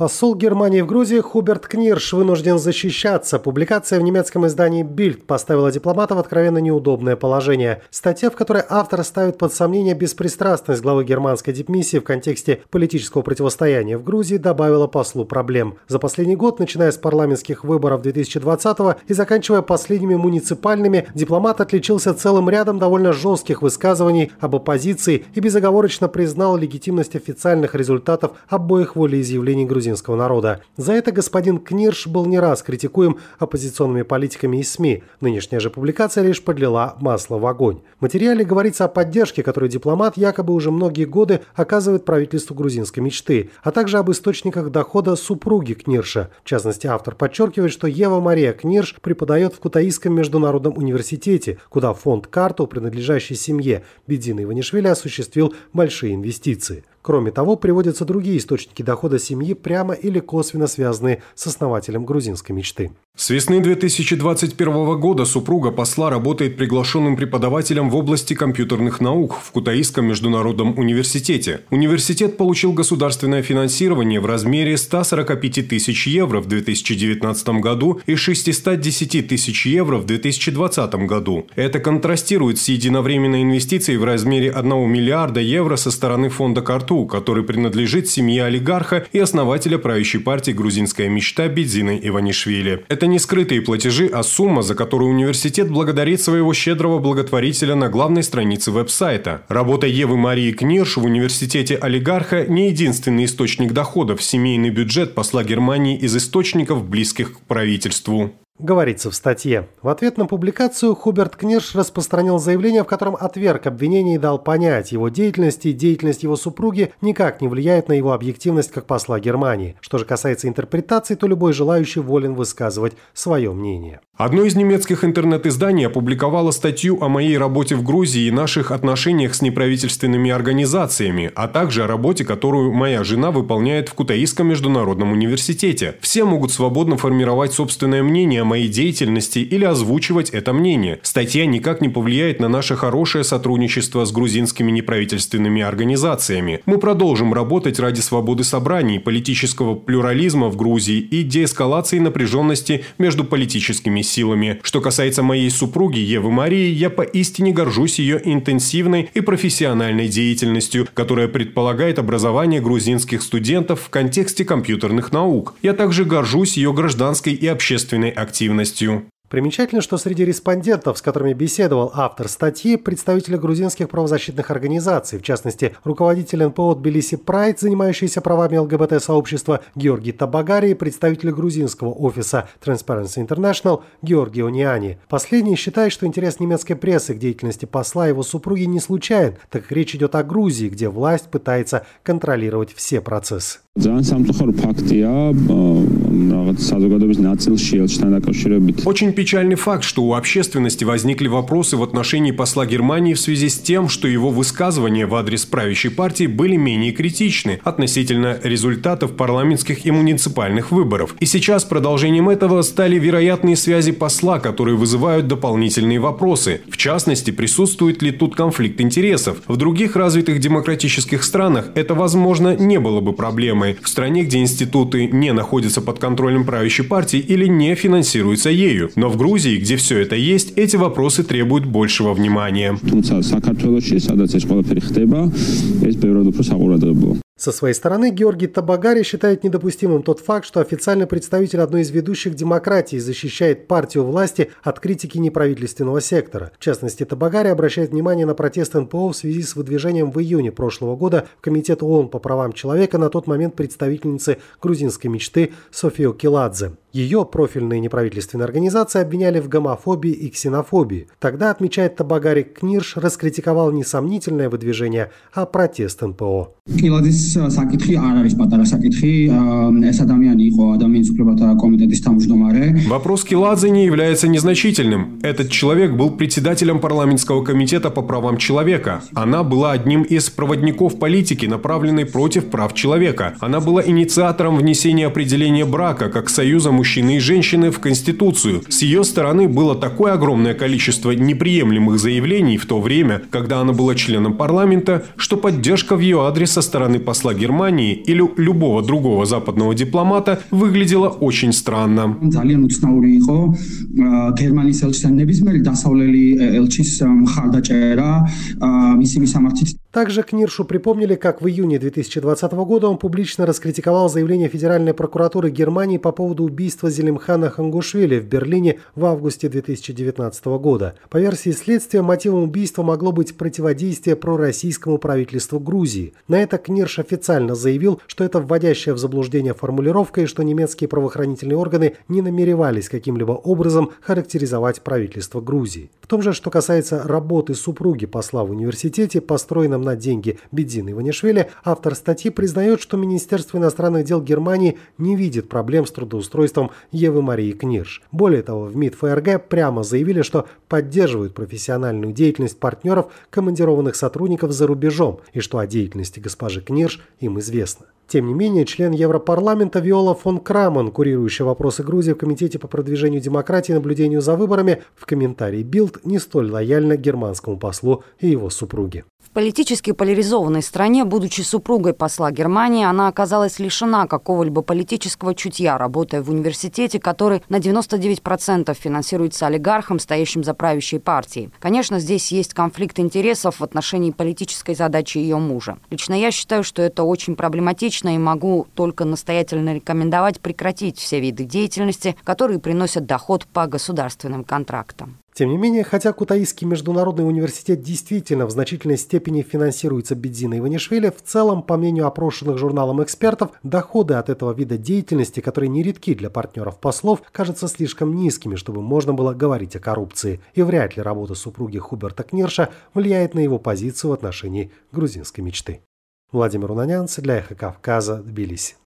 Посол Германии в Грузии Хуберт Книрш вынужден защищаться. Публикация в немецком издании «Бильд» поставила дипломата в откровенно неудобное положение. Статья, в которой автор ставит под сомнение беспристрастность главы германской дипмиссии в контексте политического противостояния в Грузии, добавила послу проблем. За последний год, начиная с парламентских выборов 2020-го и заканчивая последними муниципальными, дипломат отличился целым рядом довольно жестких высказываний об оппозиции и безоговорочно признал легитимность официальных результатов обоих волеизъявлений грузинского народа. За это господин Книрш был не раз критикуем оппозиционными политиками и СМИ. Нынешняя же публикация лишь подлила масло в огонь. В материале говорится о поддержке, которую дипломат якобы уже многие годы оказывает правительству грузинской мечты, а также об источниках дохода супруги Книрша. В частности, автор подчеркивает, что Ева Мария Книрш преподает в Кутаисском международном университете, куда фонд «Карту», принадлежащий семье Бедзины Иванишвили, осуществил большие инвестиции. Кроме того, приводятся другие источники дохода семьи, прямо или косвенно связанные с основателем грузинской мечты. С весны 2021 года супруга посла работает приглашенным преподавателем в области компьютерных наук в Кутаисском международном университете. Университет получил государственное финансирование в размере 145 тысяч евро в 2019 году и 610 тысяч евро в 2020 году. Это контрастирует с единовременной инвестицией в размере 1 миллиарда евро со стороны фонда «Карту», который принадлежит семье олигарха и основателя правящей партии «Грузинская мечта» Бедзины Иванишвили. Это не скрытые платежи, а сумма, за которую университет благодарит своего щедрого благотворителя на главной странице веб-сайта. Работа Евы Марии Книрш в университете олигарха не единственный источник доходов в семейный бюджет посла Германии из источников, близких к правительству. Говорится в статье. В ответ на публикацию Хуберт Книрш распространил заявление, в котором отверг обвинение и дал понять, его деятельность и деятельность его супруги никак не влияет на его объективность как посла Германии. Что же касается интерпретаций, то любой желающий волен высказывать свое мнение. Одно из немецких интернет-изданий опубликовало статью о моей работе в Грузии и наших отношениях с неправительственными организациями, а также о работе, которую моя жена выполняет в Кутаисском международном университете. Все могут свободно формировать собственное мнение о моей деятельности или озвучивать это мнение. Статья никак не повлияет на наше хорошее сотрудничество с грузинскими неправительственными организациями. Мы продолжим работать ради свободы собраний, политического плюрализма в Грузии и деэскалации напряженности между политическими силами. Что касается моей супруги Евы Марии, я поистине горжусь ее интенсивной и профессиональной деятельностью, которая предполагает образование грузинских студентов в контексте компьютерных наук. Я также горжусь ее гражданской и общественной активностью. Примечательно, что среди респондентов, с которыми беседовал автор статьи, представители грузинских правозащитных организаций, в частности, руководитель НПО Тбилиси Прайд, занимающийся правами ЛГБТ-сообщества Георгий Табагари, и представитель грузинского офиса Transparency International Георгий Ониани. Последний считает, что интерес немецкой прессы к деятельности посла и его супруги не случайен, так как речь идет о Грузии, где власть пытается контролировать все процессы. Очень печальный факт, что у общественности возникли вопросы в отношении посла Германии в связи с тем, что его высказывания в адрес правящей партии были менее критичны относительно результатов парламентских и муниципальных выборов. И сейчас продолжением этого стали вероятные связи посла, которые вызывают дополнительные вопросы. В частности, присутствует ли тут конфликт интересов? В других развитых демократических странах это, возможно, не было бы проблемой. В стране, где институты не находятся под контролем правящей партии или не финансируются ею. Но в Грузии, где все это есть, эти вопросы требуют большего внимания. Со своей стороны, Георгий Табагари считает недопустимым тот факт, что официальный представитель одной из ведущих демократий защищает партию власти от критики неправительственного сектора. В частности, Табагари обращает внимание на протест НПО в связи с выдвижением в июне прошлого года в Комитет ООН по правам человека на тот момент представительницы грузинской мечты Софию Киладзе. Ее профильные неправительственные организации обвиняли в гомофобии и ксенофобии. Тогда, отмечает Табагари, Книрш раскритиковал не сомнительное выдвижение, а протест НПО. Вопрос Киладзе не является незначительным. Этот человек был председателем парламентского комитета по правам человека. Она была одним из проводников политики, направленной против прав человека. Она была инициатором внесения определения брака как союза мужчины и женщины в Конституцию. С ее стороны было такое огромное количество неприемлемых заявлений в то время, когда она была членом парламента, что поддержка в ее адрес со стороны посла Германии или любого другого западного дипломата выглядела очень странно. Также Книршу припомнили, как в июне 2020 года он публично раскритиковал заявление Федеральной прокуратуры Германии по поводу убийства Зелимхана Хангушвили в Берлине в августе 2019 года. По версии следствия, мотивом убийства могло быть противодействие пророссийскому правительству Грузии. На это Книрш официально заявил, что это вводящая в заблуждение формулировка и что немецкие правоохранительные органы не намеревались каким-либо образом характеризовать правительство Грузии. В том же, что касается работы супруги посла в университете, построенном на деньги Бедзины Иванишвили, автор статьи признает, что Министерство иностранных дел Германии не видит проблем с трудоустройством Евы Марии Книрш. Более того, в МИД ФРГ прямо заявили, что поддерживают профессиональную деятельность партнеров, командированных сотрудников за рубежом, и что о деятельности госпожи Книрш им известно. Тем не менее, член Европарламента Виола фон Крамон, курирующий вопросы Грузии в Комитете по продвижению демократии и наблюдению за выборами, в комментарии Билд не столь лояльна германскому послу и его супруге. В политически поляризованной стране, будучи супругой посла Германии, она оказалась лишена какого-либо политического чутья, работая в университете, который на 99% финансируется олигархом, стоящим за правящей партией. Конечно, здесь есть конфликт интересов в отношении политической задачи ее мужа. Лично я считаю, что это очень проблематично и могу только настоятельно рекомендовать прекратить все виды деятельности, которые приносят доход по государственным контрактам. Тем не менее, хотя Кутаисский международный университет действительно в значительной степени финансируется Бедзиной Иванишвили, в целом, по мнению опрошенных журналом экспертов, доходы от этого вида деятельности, которые нередки для партнеров послов, кажутся слишком низкими, чтобы можно было говорить о коррупции. И вряд ли работа супруги Хуберта Книрша влияет на его позицию в отношении грузинской мечты. Владимир Унанян для Эхо Кавказа, Тбилиси.